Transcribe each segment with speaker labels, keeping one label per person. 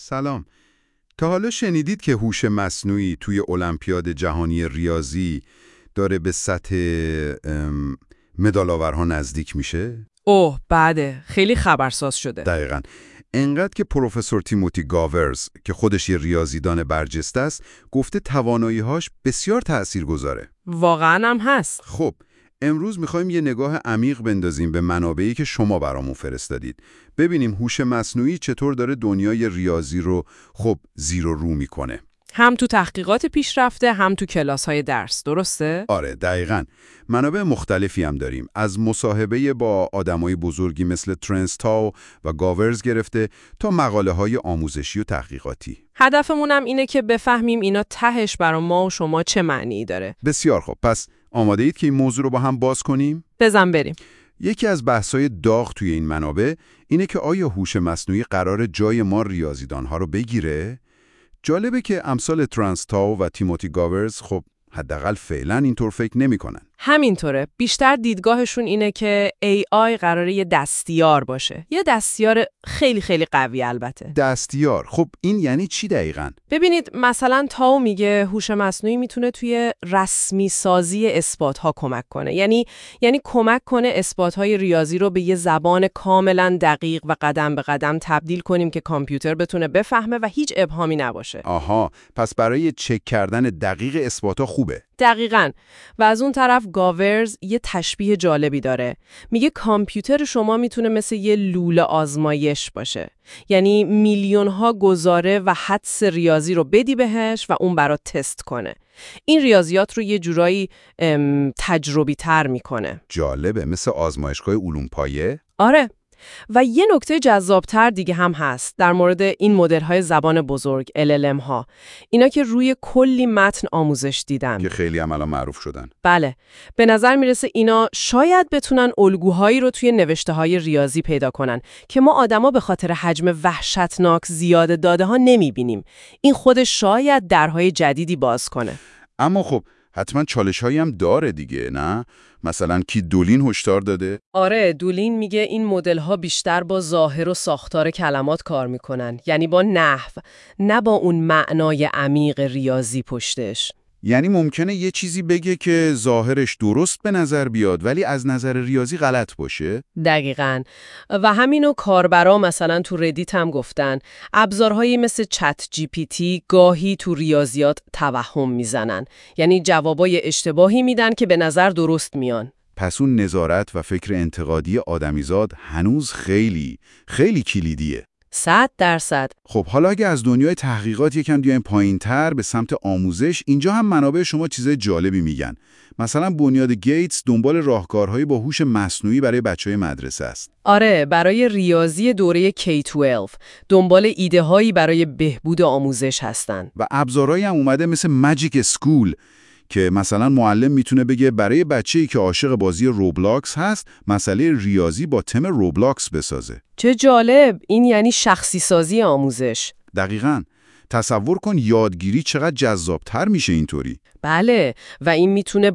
Speaker 1: سلام. تا حالا شنیدید که هوش مصنوعی توی المپیاد جهانی ریاضی داره به سطح مدال‌آورها نزدیک میشه؟
Speaker 2: اوه بعده، خیلی خبرساز شده.
Speaker 1: دقیقاً. انقدر که پروفسور تیموتی گاورز که خودش یه ریاضیدان برجسته است، گفته توانایی‌هاش بسیار تأثیرگذاره.
Speaker 2: واقعاً هم هست.
Speaker 1: خب، امروز می‌خوایم یه نگاه عمیق بندازیم به منابعی که شما برامون فرستادید. ببینیم هوش مصنوعی چطور داره دنیای ریاضی رو زیر و رو میکنه.
Speaker 2: هم تو تحقیقات پیشرفته، هم تو کلاس‌های درس، درسته؟
Speaker 1: آره، دقیقاً. منابع مختلفی هم داریم. از مصاحبه با آدمای بزرگی مثل ترنس تاو و گاورز گرفته تا مقاله‌های آموزشی و تحقیقاتی.
Speaker 2: هدفمون هم اینه که بفهمیم اینا تهش برای ما و شما چه معنی داره.
Speaker 1: بسیار خوب. پس آماده اید که این موضوع رو با هم باز کنیم؟
Speaker 2: بزن بریم.
Speaker 1: یکی از بحث‌های داغ توی این منابع اینه که آیا هوش مصنوعی قراره جای ما ریاضیدان‌ها رو بگیره؟ جالبه که امثال ترنس تاو و تیموتی گاورز حداقل فعلا اینطور فکر نمی‌کنن.
Speaker 2: همینطوره. بیشتر دیدگاهشون اینه که AI قراره یه دستیار باشه. یه دستیار خیلی خیلی قوی البته.
Speaker 1: دستیار. این یعنی چی دقیقاً؟
Speaker 2: ببینید مثلا تاو میگه هوش مصنوعی میتونه توی رسمی سازی اثبات‌ها کمک کنه. یعنی کمک کنه اثبات‌های ریاضی رو به یه زبان کاملا دقیق و قدم به قدم تبدیل کنیم که کامپیوتر بتونه بفهمه و هیچ ابهامی نباشه.
Speaker 1: آها، پس برای چک کردن دقیق اثبات‌ها خوبه.
Speaker 2: دقیقاً. و از اون طرف گاورز یه تشبیه جالبی داره. میگه کامپیوتر شما میتونه مثل یه لوله آزمایش باشه. یعنی میلیون‌ها گزاره و حدس ریاضی رو بدی بهش و اون برات تست کنه. این ریاضیات رو یه جورایی تجربی تر میکنه.
Speaker 1: جالبه، مثل آزمایشگاه علوم پایه؟
Speaker 2: آره. و یه نکته جذابتر دیگه هم هست در مورد این مدل‌های زبان بزرگ LLM ها. اینا که روی کلی متن آموزش دیدن
Speaker 1: که خیلی هم الان معروف شدن.
Speaker 2: بله. به نظر میرسه اینا شاید بتونن الگوهایی رو توی نوشته‌های ریاضی پیدا کنن که ما آدما به خاطر حجم وحشتناک زیاد داده ها نمیبینیم. این خودش شاید درهای جدیدی باز کنه.
Speaker 1: اما حتما چالش‌هایی هم داره دیگه، نه؟ مثلا کی دولین هشدار داده؟
Speaker 2: آره، دولین میگه این مدل‌ها بیشتر با ظاهر و ساختار کلمات کار میکنن، یعنی با نحو، نه با اون معنای عمیق ریاضی پشتش.
Speaker 1: یعنی ممکنه یه چیزی بگه که ظاهرش درست به نظر بیاد ولی از نظر ریاضی غلط باشه؟
Speaker 2: دقیقاً. و همینو کاربرا مثلا تو ردیت هم گفتن. ابزارهایی مثل چت جی پی تی گاهی تو ریاضیات توهم میزنن. یعنی جوابای اشتباهی میدن که به نظر درست میان.
Speaker 1: پس اون نظارت و فکر انتقادی آدمیزاد هنوز خیلی کلیدیه.
Speaker 2: 100%.
Speaker 1: حالا اگه از دنیای تحقیقات یکم بیایم پایین‌تر به سمت آموزش، اینجا هم منابع شما چیزای جالبی میگن. مثلا بنیاد گیتس دنبال راهکارهایی با هوش مصنوعی برای بچهای مدرسه است.
Speaker 2: آره، برای ریاضی دوره K-12 دنبال ایده‌هایی برای بهبود آموزش هستن.
Speaker 1: و ابزارهایی هم اومده مثل ماجیک اسکول که مثلا معلم میتونه بگه برای بچه‌ای که عاشق بازی روبلاکس هست، مسئله ریاضی با تم روبلاکس بسازه.
Speaker 2: چه جالب! این یعنی شخصی سازی آموزش.
Speaker 1: دقیقاً. تصور کن یادگیری چقدر جذابتر میشه اینطوری.
Speaker 2: بله، و این میتونه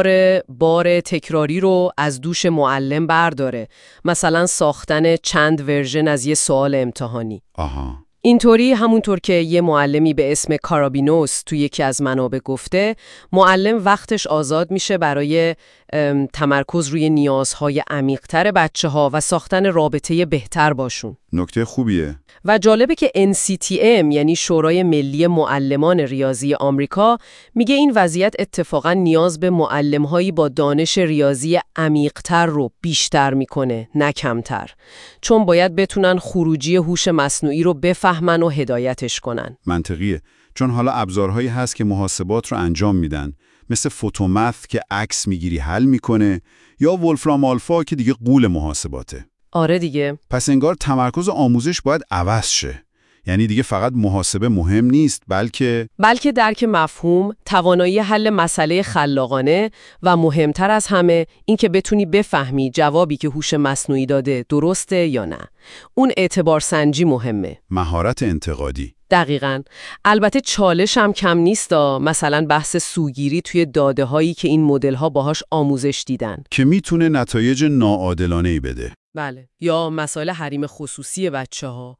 Speaker 2: بار تکراری رو از دوش معلم برداره. مثلا ساختن چند ورژن از یه سوال امتحانی.
Speaker 1: آها.
Speaker 2: اینطوری همونطور که یه معلمی به اسم کارابینوس توی یکی از منابع گفته، معلم وقتش آزاد میشه برای تمرکز روی نیازهای عمیق‌تر بچه‌ها و ساختن رابطه بهتر باشون.
Speaker 1: نکته خوبیه.
Speaker 2: و جالبه که NCTM یعنی شورای ملی معلمان ریاضی آمریکا میگه این وضعیت اتفاقا نیاز به معلم‌هایی با دانش ریاضی عمیق‌تر رو بیشتر میکنه، نه کمتر. چون باید بتونن خروجی هوش مصنوعی رو بفهمن و هدایتش کنن.
Speaker 1: منطقیه. چون حالا ابزارهایی هست که محاسبات رو انجام میدن، مثل فوتومث که عکس میگیری حل میکنه، یا ولفرام آلفا که دیگه غول محاسباته.
Speaker 2: آره دیگه.
Speaker 1: پس انگار تمرکز آموزش باید عوض شه. یعنی دیگه فقط محاسبه مهم نیست، بلکه درک
Speaker 2: مفهوم، توانایی حل مسئله خلاقانه و مهمتر از همه این که بتونی بفهمی جوابی که هوش مصنوعی داده درسته یا نه. اون اعتبار سنجی مهمه.
Speaker 1: مهارت انتقادی.
Speaker 2: دقیقاً. البته چالش هم کم نیستا، مثلا بحث سوگیری توی داده هایی که این مدل ها باهاش آموزش دیدن
Speaker 1: که میتونه نتایج ناعادلانه‌ای بده.
Speaker 2: بله. یا مسائل حریم خصوصی بچه‌ها.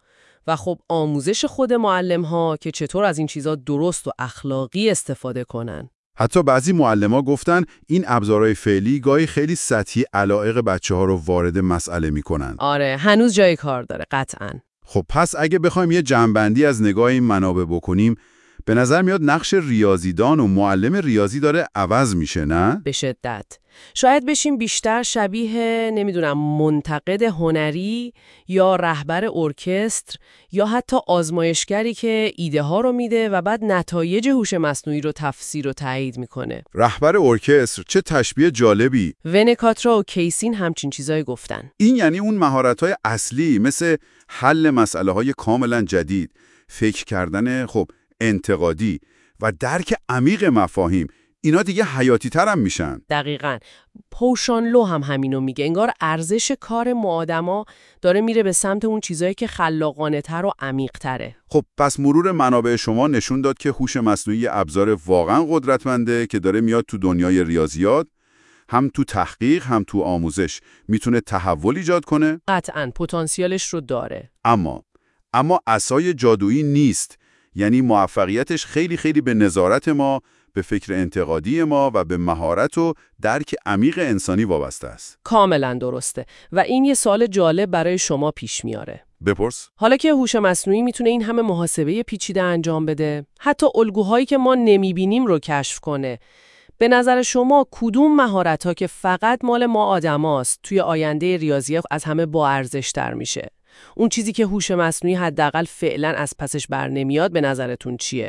Speaker 2: و خب آموزش خود معلم‌ها که چطور از این چیزا درست و اخلاقی استفاده کنن.
Speaker 1: حتی بعضی معلم‌ها گفتن این ابزارهای فعلی گاهی خیلی سطحی علایق بچه‌ها رو وارد مسئله می‌کنن.
Speaker 2: آره، هنوز جای کار داره قطعاً.
Speaker 1: خب پس اگه بخوایم یه جمع‌بندی از نگاه این منابع بکنیم، به نظر میاد نقش ریاضیدان و معلم ریاضی داره عوض میشه، نه؟
Speaker 2: به شدت. شاید بشیم بیشتر شبیه منتقد هنری یا رهبر ارکستر یا حتی آزمایشگری که ایده ها رو میده و بعد نتایج هوش مصنوعی رو تفسیر و تایید میکنه.
Speaker 1: رهبر ارکستر، چه تشبیه جالبی.
Speaker 2: ونکاترا و کیسین همچین چیزایی گفتن.
Speaker 1: این یعنی اون مهارت‌های اصلی مثل حل مسئله‌های کاملا جدید، فکر کردن انتقادی و درک عمیق مفاهیم، اینا دیگه حیاتی تر هم میشن.
Speaker 2: دقیقاً. پوشانلو هم همینو میگه. انگار ارزش کار ما آدما داره میره به سمت اون چیزایی که خلاقانه تر و عمیق تره.
Speaker 1: خب پس مرور منابع شما نشون داد که هوش مصنوعی ابزار واقعا قدرتمنده که داره میاد تو دنیای ریاضیات، هم تو تحقیق هم تو آموزش میتونه تحول ایجاد کنه.
Speaker 2: قطعاً پتانسیلش رو داره.
Speaker 1: اما عصای جادویی نیست. یعنی موفقیتش خیلی خیلی به نظارت ما، به فکر انتقادی ما و به مهارت و درک عمیق انسانی وابسته است.
Speaker 2: کاملا درسته و این یه سوال جالب برای شما پیش میاره.
Speaker 1: بپرس.
Speaker 2: حالا که هوش مصنوعی میتونه این همه محاسبه پیچیده انجام بده، حتی الگوهایی که ما نمیبینیم رو کشف کنه، به نظر شما کدوم مهارت‌ها که فقط مال ما آدماست توی آینده ریاضی از همه با ارزش‌تر میشه؟ اون چیزی که هوش مصنوعی حداقل فعلا از پسش بر نمیاد به نظرتون چیه؟